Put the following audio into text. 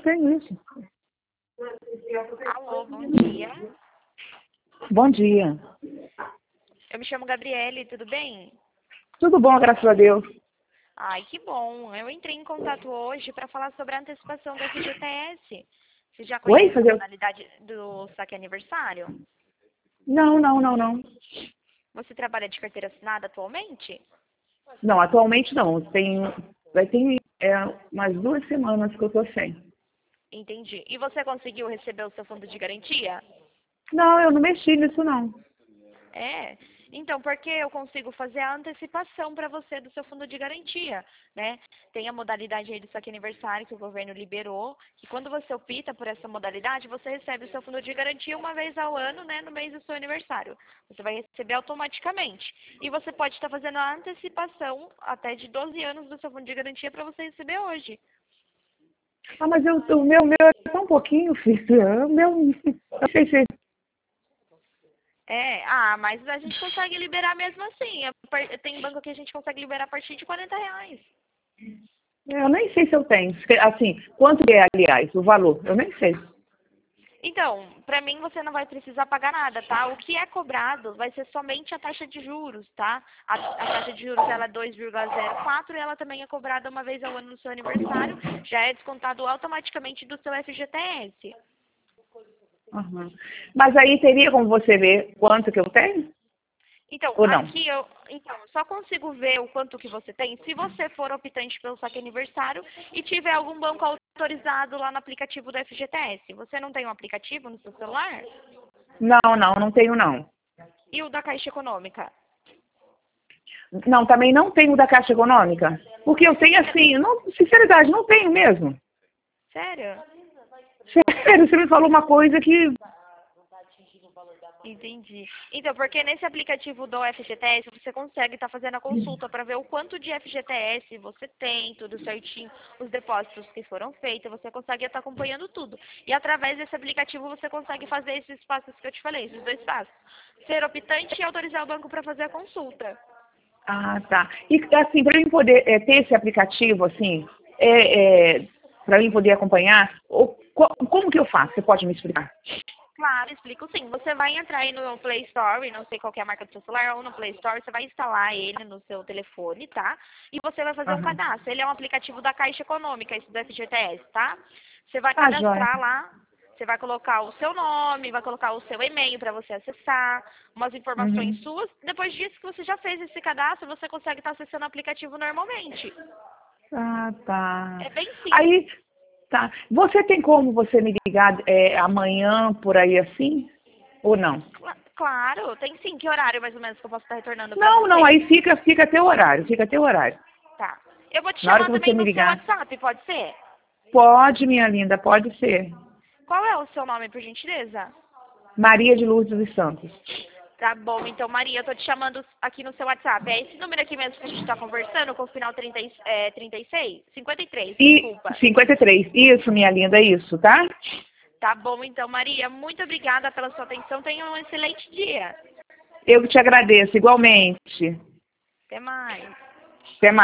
tenho isso. Alô, bom dia. Bom dia. Eu me chamo Gabriele, tudo bem? Tudo bom, graças a Deus. Ai, que bom. Eu entrei em contato hoje para falar sobre a antecipação do FGTS. Você já Oi? conhece a modalidade do saque aniversário? Não, não, não, não. Você trabalha de carteira assinada atualmente? Não, atualmente não. Tem umas 2 semanas que eu tô sem. Entendi. E você conseguiu receber o seu fundo de garantia? Não, eu não mexi nisso, não. É. Então, porque eu consigo fazer a antecipação para você do seu fundo de garantia, né? Tem a modalidade aí do saque aniversário que o governo liberou, que quando você opta por essa modalidade, você recebe o seu fundo de garantia uma vez ao ano, né, no mês do seu aniversário. Você vai receber automaticamente. E você pode estar fazendo a antecipação até de 12 anos do seu fundo de garantia para você receber hoje. Ah, mas o meu é só um pouquinho, filho. O meu, não sei se... Mas a gente consegue liberar mesmo assim. Tem banco que a gente consegue liberar a partir de R$ 40. Eu nem sei se eu tenho. Assim, quanto é, aliás, o valor? Eu nem sei. Então, para mim você não vai precisar pagar nada, tá? O que é cobrado vai ser somente a taxa de juros, tá? A taxa de juros ela é 2,04 e ela também é cobrada uma vez ao ano no seu aniversário, já é descontado automaticamente do seu FGTS. Uhum. Mas aí teria como você ver quanto que eu tenho? Então, Ou não? aqui eu só consigo ver o quanto que você tem se você for optante pelo saque aniversário e tiver algum banco autorizado lá no aplicativo do FGTS. Você não tem um aplicativo no seu celular? Não, não, não tenho, não. E o da Caixa Econômica? Não, também não tenho da Caixa Econômica. Porque eu tenho assim, não, sinceridade, não tenho mesmo. Sério? Sério, você me falou uma coisa que... Entendi. Então, porque nesse aplicativo do FGTS você consegue estar fazendo a consulta para ver o quanto de FGTS você tem, tudo certinho, os depósitos que foram feitos, você consegue estar acompanhando tudo. E através desse aplicativo você consegue fazer esses passos que eu te falei, esses 2 passos. Ser optante e autorizar o banco para fazer a consulta. Ah, tá. E assim, para mim poder ter esse aplicativo, assim, para mim poder acompanhar, como que eu faço? Você pode me explicar? Claro, explico sim. Você vai entrar aí no Play Store, não sei qual que é a marca do seu celular, ou no Play Store, você vai instalar ele no seu telefone, tá? E você vai fazer um Aham. cadastro. Ele é um aplicativo da Caixa Econômica, esse do FGTS, tá? Você vai Ah, joia. cadastrar lá, você vai colocar o seu nome, vai colocar o seu e-mail para você acessar, umas informações Uhum. suas. Depois disso que você já fez esse cadastro, você consegue estar acessando o aplicativo normalmente. Ah, tá. É bem simples. Aí, tá. Você tem como você me ligar amanhã, por aí assim? Ou não? Claro, tem sim. Que horário mais ou menos que eu posso estar retornando para Não, não, você? aí fica teu horário, fica teu horário. Tá. Eu vou te Na hora chamar que você também me no seu ligar. WhatsApp, pode ser? Pode, minha linda, pode ser. Qual é o seu nome, por gentileza? Maria de Lourdes dos Santos. Tá bom, então, Maria, eu tô te chamando aqui no seu WhatsApp. É esse número aqui mesmo que a gente tá conversando, com o final 36? 53, E desculpa. 53. Isso, minha linda, isso, tá? Tá bom, então, Maria, muito obrigada pela sua atenção. Tenha um excelente dia. Eu que te agradeço, igualmente. Até mais. Até mais.